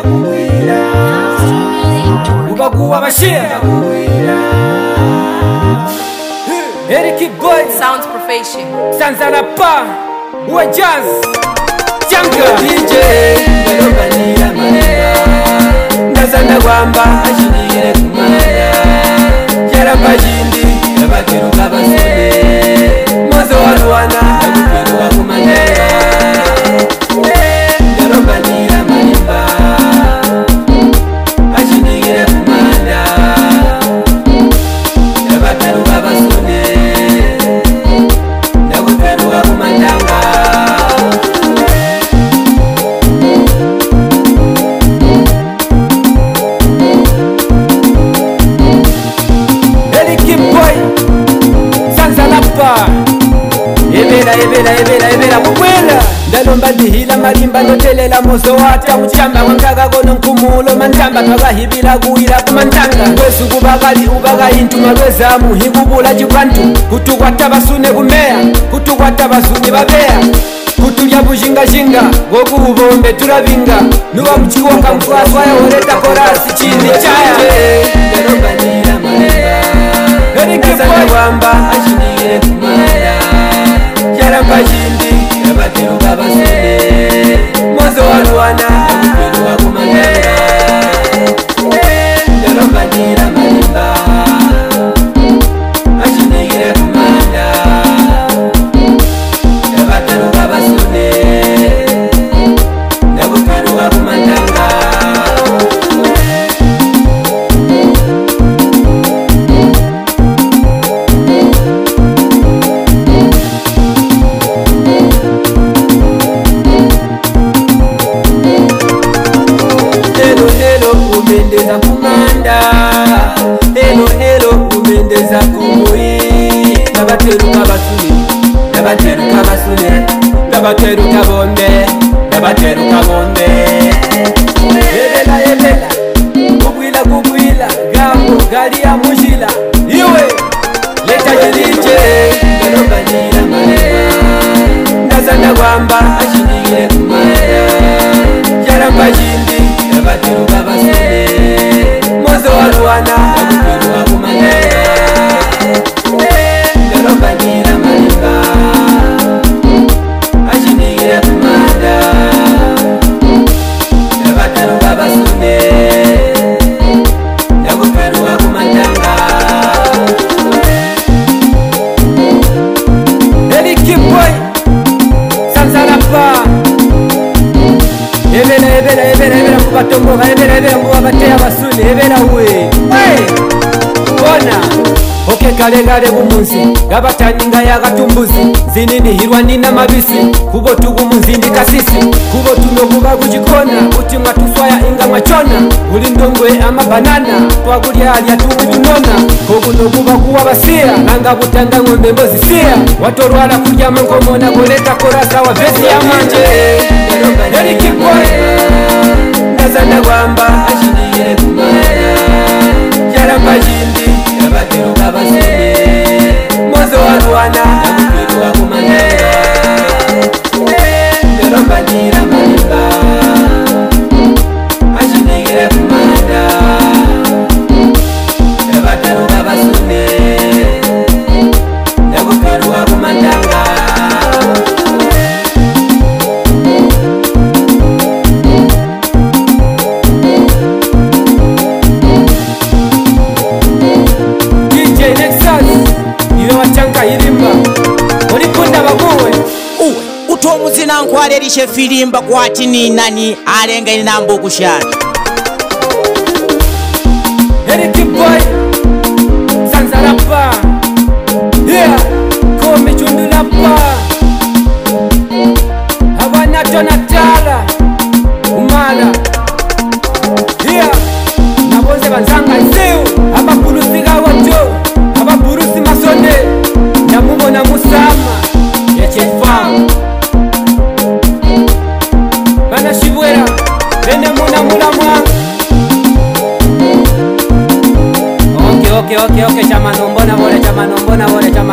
Ubaguwa bashia Eric Boy Sounds Profession Sanzana Pa Uwe Jazz Janka DJ Nalobanira manera Ndazanda wamba Ashiniire kumaya Yaramba jindi Yabakiruka basone Mozo waluwana Yabukiruka kumanera Nalobanira manimba Ashiniire kumaya Yabakiruka basone Yabukiruka kumandanga Ebera kukwela ndalomba ndihila malimba ndotelela mozo wata muchamba wangaga kono nkumulo mantamba twakahibila kuwila kumantanga kwesu kubakali ubakayintuma lwezamu hikubula chikwantu kutukwata basune kumeya kutukwata basuni babeya kutulya bujingajinga gokuubombe tulavinga nuba muchiwoka mfwaswaya oreta korasi chini chaya ndalobanira manimba Ndazanda wamba Ashiniire kumaya Yaramba jindi Yabakiruka basone Mozo waluwana Yabukiruka kumanera Ndalobanira manimba Ashiniire kumaya Yabakiruka basone Yabukiruka kumandanga Umendeza kumanda Hello umendeza kumui Nabateruka basune Nabateruka basune Nabateruka bombe Nabateruka bombe Ebela Kukwila Gambo gali ya mujila Iwe Leta jilije Ndalobanira manema Ndazanda wamba Ashiniire kumaya Yaramba jindi Yabakiruka basone Mozo waluwana Yabukiruka kumanera Ndalobanira manimba Ashiniire kumanda Yabakiruka basone Yabukiruka kumandanga Eric Boy Sanzana Pa Ebera kubatomboka ebera kubabateya basuni ebera we bona oke kale kumunsi gabataninga yakatumbuzi zinini hirwa nina mabisi kubo tukumunzindi kasisi kubo tunokuba kuchikona kuti mwatuswaya inga mwachona uli ndongwe amabanana twakulya alya tunona kokunokuba kuwa basiya nanga butanga ng'ombe mbozisiya watorwala kulya mankomona koleta korasa wa vesi ya manje Eric Boy Ndazanda wamba Ashiniire kumaya Yaramba jindi Yabakiruka basone Mozo waluwana Yabukiruka kumanera Ndalobanira manimba Ashiniire kumanda Yabakiruka basone Yabukiruka kumandanga Utomuzina nkwalerishe filimba kwati ni nani alenga inambo kushaka Eric Boy Sanzana Pa Komi chundula Pa Havana Tonatala Umala Naboze banzanga ziu Ababurusiga wato Ababurusi masone Namubona musama Yechefamu Bana shibwera Bene muna mulamwa Okay, chama nombona bole, chama